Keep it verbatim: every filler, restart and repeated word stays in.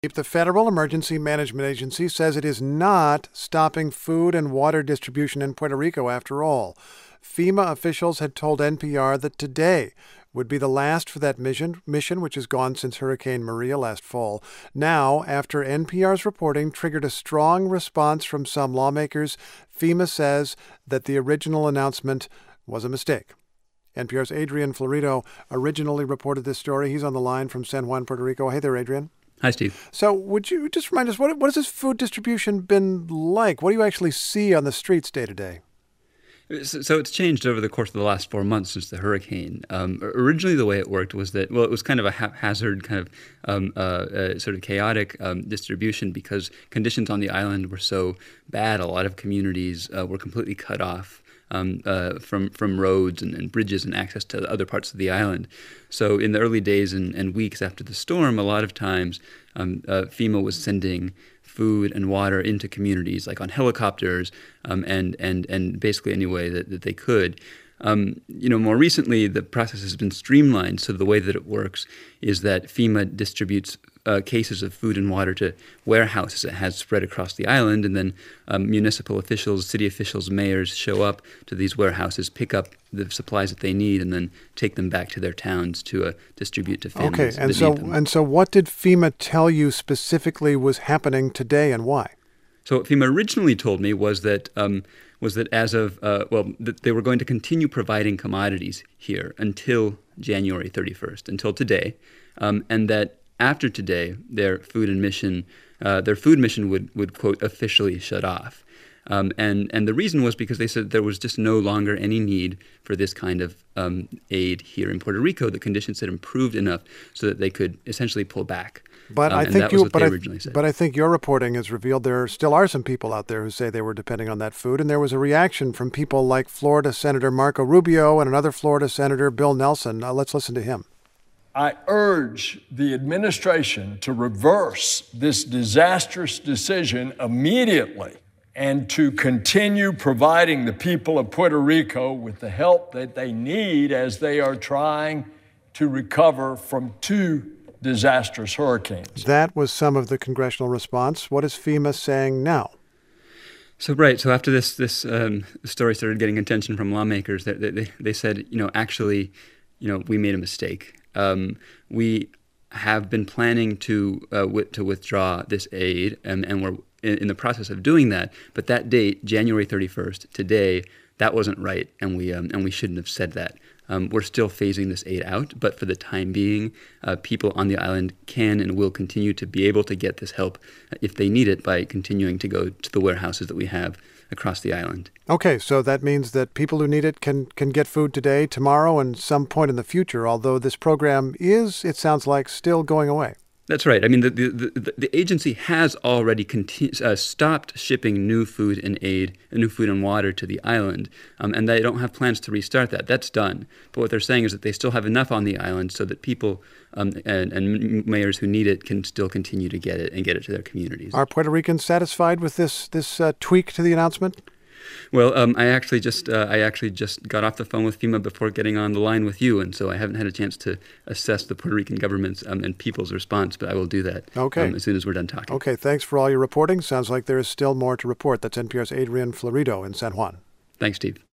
The Federal Emergency Management Agency says it is not stopping food and water distribution in Puerto Rico after all. FEMA officials had told N P R that today would be the last for that mission, mission which has gone since Hurricane Maria last fall. Now, after N P R's reporting triggered a strong response from some lawmakers, FEMA says that the original announcement was a mistake. N P R's Adrian Florido originally reported this story. He's on the line from San Juan, Puerto Rico. Hey there, Adrian. Hi, Steve. So would you just remind us, what, what has this food distribution been like? What do you actually see on the streets day to day? So it's changed over the course of the last four months since the hurricane. Um, originally, the way it worked was that, well, it was kind of a haphazard, kind of um, uh, uh, sort of chaotic um, distribution because conditions on the island were so bad. A lot of communities uh, were completely cut off Um, uh, from from roads and, and bridges and access to other parts of the island. So in the early days and, and weeks after the storm, a lot of times um, uh, FEMA was sending food and water into communities, like on helicopters, um, and and and basically any way that, that they could. Um, you know, more recently, the process has been streamlined. So the way that it works is that FEMA distributes uh, cases of food and water to warehouses it has spread across the island, and then um, municipal officials, city officials, mayors show up to these warehouses, pick up the supplies that they need, and then take them back to their towns to uh, distribute to families. Okay, and that so need them. and so, what did FEMA tell you specifically was happening today, and why? So what FEMA originally told me was that um, was that as of uh, well, that they were going to continue providing commodities here until January thirty-first, until today, um, and that after today, their food and mission, uh, their food mission would would quote officially shut off. Um, and, and the reason was because they said there was just no longer any need for this kind of um, aid here in Puerto Rico. The conditions had improved enough so that they could essentially pull back. But um, I and think that you, was what but they I, originally said. but I think your reporting has revealed there still are some people out there who say they were depending on that food, and there was a reaction from people like Florida Senator Marco Rubio and another Florida Senator, Bill Nelson. Uh, let's listen to him. I urge the administration to reverse this disastrous decision immediately and to continue providing the people of Puerto Rico with the help that they need as they are trying to recover from two disastrous hurricanes. That was some of the congressional response. What is FEMA saying now? So right, so after this this um, story started getting attention from lawmakers, they, they, they said, you know, actually, you know, we made a mistake. Um, we have been planning to uh, w- to withdraw this aid, and, and we're in, in the process of doing that. But that date, January thirty-first, today, that wasn't right, and we um, and we shouldn't have said that. Um, we're still phasing this aid out, but for the time being, uh, people on the island can and will continue to be able to get this help if they need it by continuing to go to the warehouses that we have across the island. Okay, so that means that people who need it can, can get food today, tomorrow, and some point in the future, although this program is, it sounds like, still going away. That's right. I mean, the the, the, the agency has already conti- uh, stopped shipping new food and aid, uh, new food and water to the island, um, and they don't have plans to restart that. That's done. But what they're saying is that they still have enough on the island so that people um, and, and mayors who need it can still continue to get it and get it to their communities. Are Puerto Ricans satisfied with this this uh, tweak to the announcement? Well, um, I actually just uh, I actually just got off the phone with FEMA before getting on the line with you, and so I haven't had a chance to assess the Puerto Rican government's um, and people's response, but I will do that okay. um, as soon as we're done talking. Okay, thanks for all your reporting. Sounds like there is still more to report. That's N P R's Adrian Florido in San Juan. Thanks, Steve.